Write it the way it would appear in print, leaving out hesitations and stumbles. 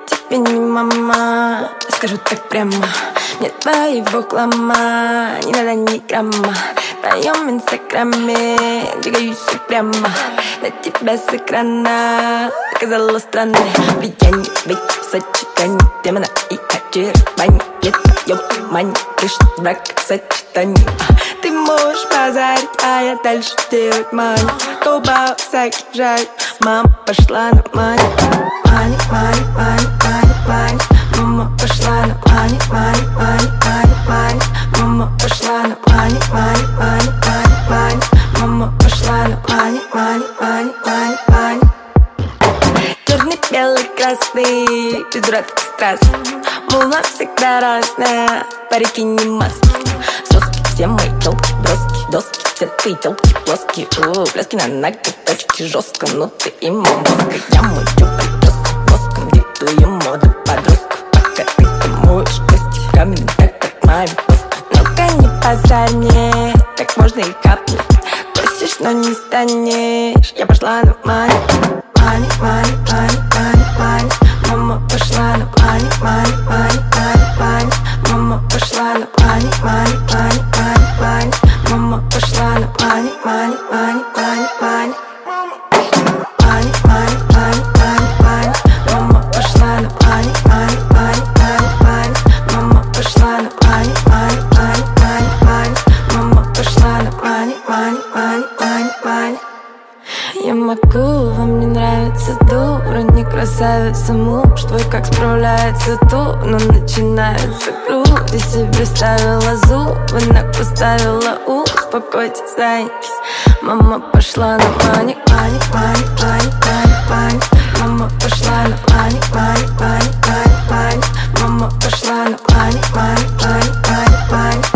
тебе не мама, скажу так прямо. Мне твоего хлама не надо ни грамма. В твоем инстаграме двигаюсь упрямо. На тебя с экрана оказалось странное влияние. Ведь в сочетании демона и очарования я твоё внимание лишь брак сочетание. Ты можешь позарить, а я дальше делать мани. Колба сажать, мама пошла на мани. Мани, мани, мани, мани, мани. Мама пошла на мани, мани, мани, мани, мани. Мама пошла на мани, мани, мани, мани, мани. Мама пошла на мани, мани, мани, мани, мани. Черный, белый, красный, без дурацких страз. Волна всегда разная, парики не маски. Соски, все мои телки, броски, доски. Все твои телки плоские, пляски на ноготочке жестко. Но ты и мозга, я мучу прическу воском. Диктую моду подростку, пока ты моешь кости. Камень так, как маме просто. Ну-ка не позарь мне, так можно и капнуть. Просишь, но не станешь, я пошла на мани. Мани, мани, мани, мани, мани. Мама пошла на мани, мани, мани, мани, мани. Мама пошла на мани, мани, мани, мани, мани. Мама пошла на мани, мани, мани, мани, мани. Мани, мани, мани, мани, мани. Мама пошла на мани, мани, мани, мани, мани. Мама пошла на мани, мани, мани, мани, мани. Мама пошла на мани, мани, мани, мани, мани. Я могу, вам не нравится дура, не красавица, муж твой как справляется тут, но начинается грудь. Я себе ставила зубы, ног поставила успокойтесь, займись. Мама пошла на мани, мани, мани, мани, мани, мани. Мама пошла на мани, мани, мани, мани, мани. Мама пошла на мани, мани, мани, мани, мани.